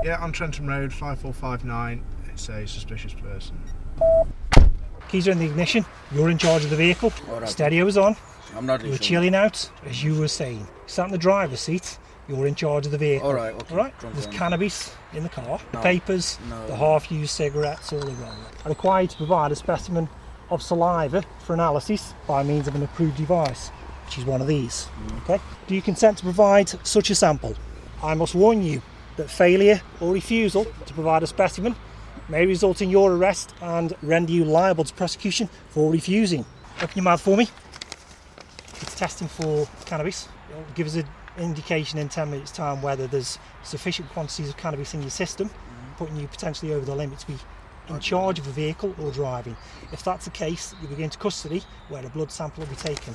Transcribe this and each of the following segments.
Yeah, on Trenton Road, 5459. It's a suspicious person. Keys are in the ignition. You're in charge of the vehicle. Alright. Stereo's on. I'm not You're sure. chilling out, as you were saying. Sat in the driver's seat. You're in charge of the vehicle. All right, okay. All right? Drunk There's on. cannabis in the car, the No. papers, No. the half-used cigarettes, all the roll. I require you to provide a specimen of saliva for analysis by means of an approved device, which is one of these. Okay? Do you consent to provide such a sample? I must warn you that failure or refusal to provide a specimen may result in your arrest and render you liable to prosecution for refusing. Open your mouth for me. It's testing for cannabis. It'll give us an indication in 10 minutes' time whether there's sufficient quantities of cannabis in your system, putting you potentially over the limit to be in charge of a vehicle or driving. If that's the case, you'll be going to custody where a blood sample will be taken.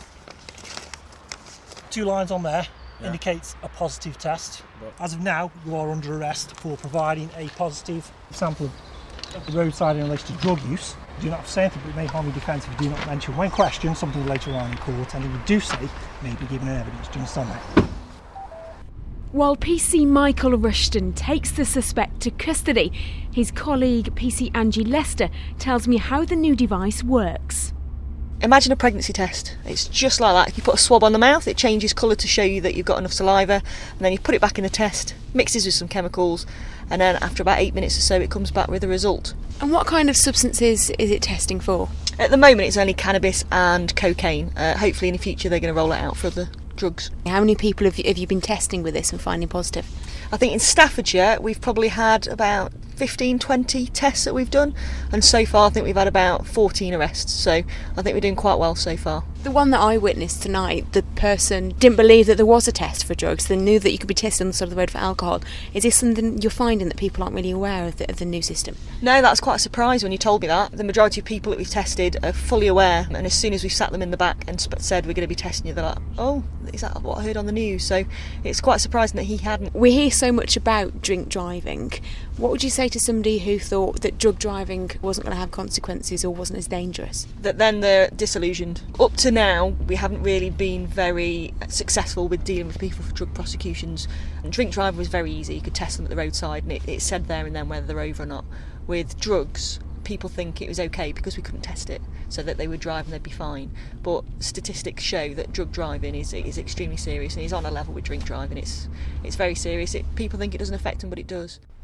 2 lines on there indicates a positive test. As of now, you are under arrest for providing a positive sample of the roadside in relation to drug use. You do not have to say anything, but it may harm your defence if you do not mention when questioned something later on in court, and if you do say, may be given evidence. Do you understand that? While PC Michael Rushton takes the suspect to custody, his colleague PC Angie Lester tells me how the new device works. Imagine a pregnancy test. It's just like that. If you put a swab on the mouth, it changes colour to show you that you've got enough saliva, and then you put it back in the test, mixes with some chemicals, and then after about 8 minutes or so it comes back with a result. And what kind of substances is it testing for? At the moment it's only cannabis and cocaine. Hopefully in the future they're going to roll it out for other drugs. How many people have you been testing with this and finding positive? I think in Staffordshire we've probably had about 15, 20 tests that we've done, and so far I think we've had about 14 arrests, so I think we're doing quite well so far. The one that I witnessed tonight, the person didn't believe that there was a test for drugs. They knew that you could be tested on the side of the road for alcohol. Is this something you're finding that people aren't really aware of the new system? No, that's quite a surprise when you told me that. The majority of people that we've tested are fully aware, and as soon as we've sat them in the back and said we're going to be testing you, they're like, oh, is that what I heard on the news? So it's quite surprising that he hadn't. We hear so much about drink driving. What would you say to somebody who thought that drug driving wasn't going to have consequences or wasn't as dangerous? That then they're disillusioned. Up to now, we haven't really been very successful with dealing with people for drug prosecutions. And drink driving was very easy. You could test them at the roadside and it said there and then whether they're over or not. With drugs, people think it was okay because we couldn't test it, so that they would drive and they'd be fine. But statistics show that drug driving is extremely serious and is on a level with drink driving. It's very serious. People think it doesn't affect them, but it does.